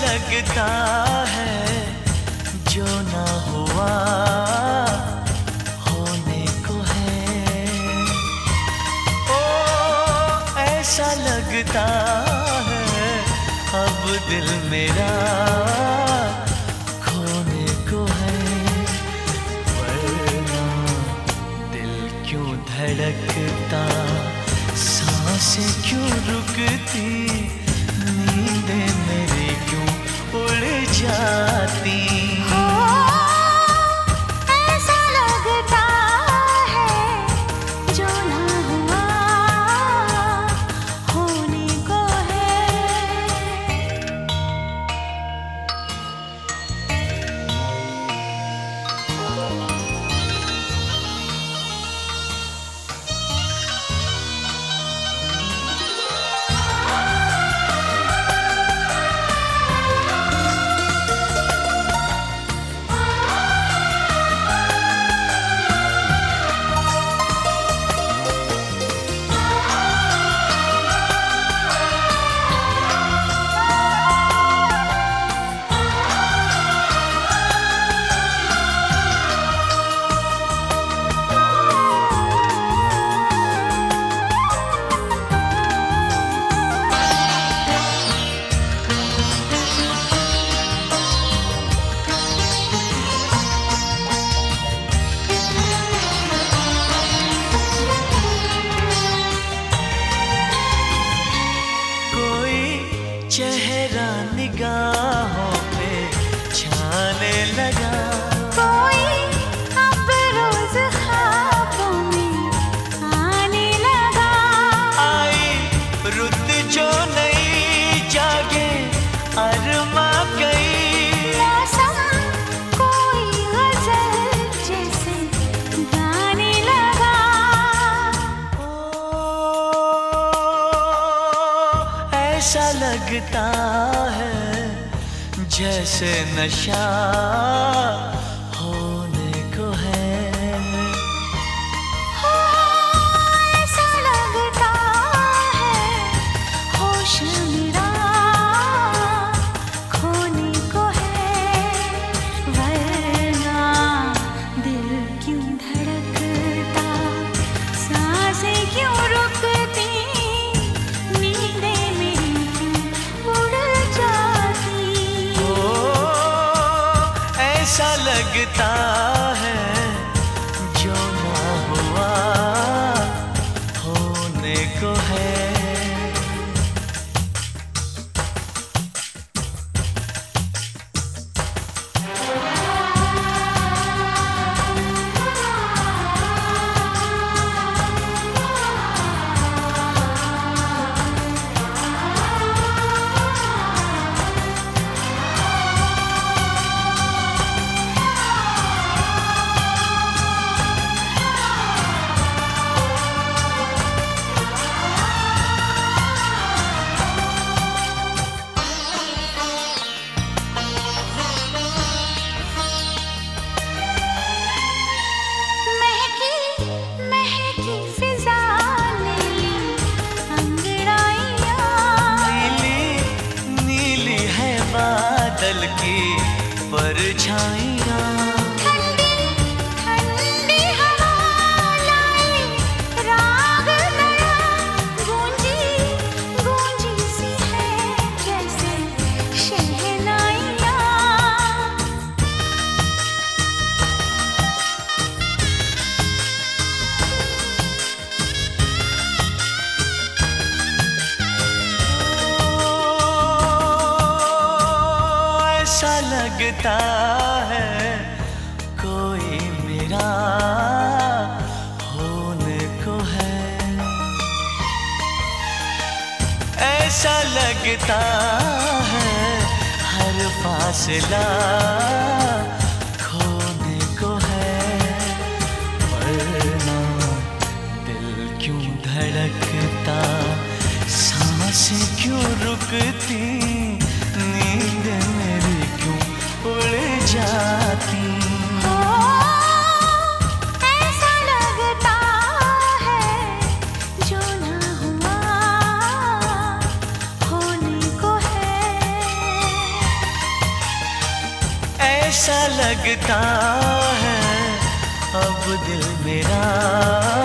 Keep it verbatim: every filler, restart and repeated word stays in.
लगता है जो ना हुआ होने को है। ओ ऐसा लगता है अब दिल मेरा खोने को है। वरना दिल क्यों धड़कता, सांसें क्यों रुकती, नींदें मेरी क्यों उड़ जाती। ऐसा लगता है जो ना हुआ होने को है। चेहरा निगाहों पे छाने लगा, कोई अब रोज ख्वाबों में आने लगा। आई रुत जो नई जागे अरमा गई, मौसम कोई गजल जैसे गाने लगा। ओ ऐसा लगता है जैसे नशा होने को है। हो ऐसा लगता है होश मेरा खोने को है। वरना दिल क्यों धड़कता, सांसें क्यों रुकती, नींदें मेरी क्यों उड़ जाती। ऐसा लगता है जो ना हुआ होने को है। बादल की परछाइयाँ, ठंडी ठंडी हवा लाई राग नया, गूंजी गूंजी सी है जैसे शहनाइयाँ। ऐसा लगता है कोई मेरा होने को है। ऐसा लगता है हर फासला खोने को है। वरना दिल क्यों धड़कता, सांसें क्यों रुकती, नींद मेरी क्यों उड़ जाती। ओ, ऐसा लगता है जो ना हुआ होने को है। लगता है अब दिल मेरा